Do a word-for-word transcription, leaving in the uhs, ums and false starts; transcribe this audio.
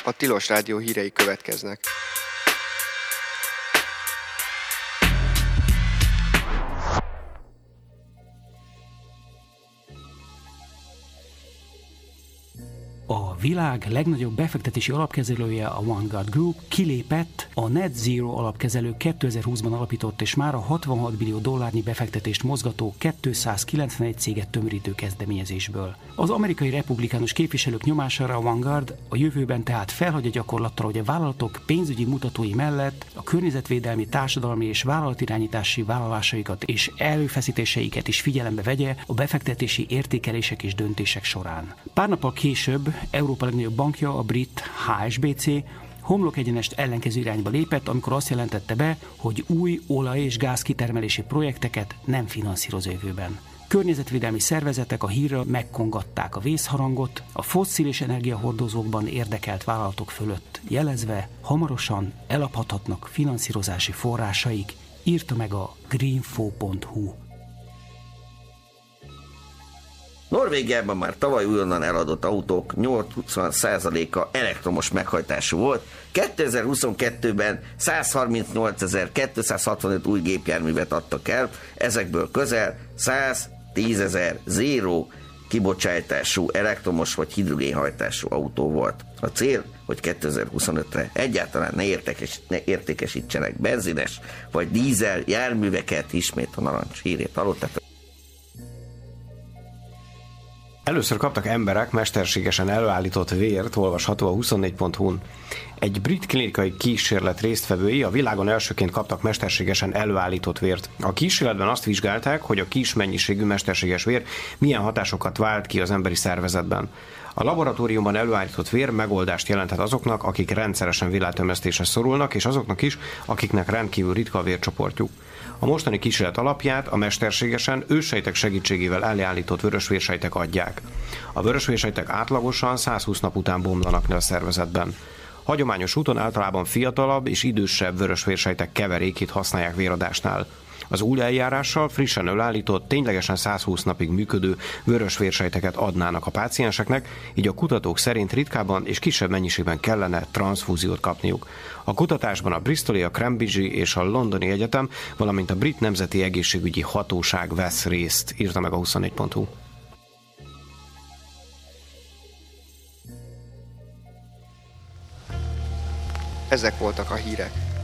A Tilos Rádió hírei következnek. A világ legnagyobb befektetési alapkezelője, a Vanguard Group kilépett a Net Zero alapkezelő kétezer-húszban alapított és mára hatvanhat billió dollárnyi befektetést mozgató kétszázkilencvenegy céget tömörítő kezdeményezésből. Az amerikai republikánus képviselők nyomására a Vanguard a jövőben tehát felhagy a gyakorlattal, hogy a vállalatok pénzügyi mutatói mellett a környezetvédelmi, társadalmi és vállalatirányítási vállalásaikat és erőfeszítéseiket is figyelembe vegye a befektetési értékelések és döntések során. Pár nappal később Európa legnagyobb bankja, a brit há es bé cé homlok egyenest ellenkező irányba lépett, amikor azt jelentette be, hogy új olaj- és gázkitermelési projekteket nem finanszíroz jövőben. Környezetvédelmi szervezetek a hírra megkongatták a vészharangot a fosszilis energiahordozókban érdekelt vállalatok fölött, jelezve, hamarosan elaphathatnak finanszírozási forrásaik, írta meg a greenfo pont hu. Norvégiában már tavaly újonnan eladott autók nyolcvan százaléka elektromos meghajtású volt, kétezer-huszonkettőben százharmincnyolcezer-kétszázhatvanöt új gépjárművet adtak el, ezekből közel száztízezer zéró kibocsátású elektromos vagy hidrogénhajtású autó volt. A cél, hogy kétezer-huszonötre egyáltalán ne, értékes, ne értékesítsenek benzines vagy dízel járműveket, ismét a narancs hírét hallották. Először kaptak emberek mesterségesen előállított vért, olvasható a huszonnégy pont hu-n. Egy brit klinikai kísérlet résztvevői a világon elsőként kaptak mesterségesen előállított vért. A kísérletben azt vizsgálták, hogy a kis mennyiségű mesterséges vér milyen hatásokat vált ki az emberi szervezetben. A laboratóriumban előállított vér megoldást jelenthet azoknak, akik rendszeresen villánytömesztésre szorulnak, és azoknak is, akiknek rendkívül ritka a vércsoportjuk. A mostani kísérlet alapját a mesterségesen őssejtek segítségével előállított vörösvérsejtek adják. A vörösvérsejtek átlagosan százhúsz nap után bomlanak le a szervezetben. Hagyományos úton általában fiatalabb és idősebb vörösvérsejtek keverékét használják véradásnál. Az új eljárással frissen előállított, ténylegesen százhúsz napig működő vörösvérsejteket adnának a pácienseknek, így a kutatók szerint ritkábban és kisebb mennyiségben kellene transzfúziót kapniuk. A kutatásban a Bristoli, a Cambridge-i és a Londoni Egyetem, valamint a Brit Nemzeti Egészségügyi Hatóság vesz részt, írta meg a huszonnégy pont hu. Ezek voltak a hírek.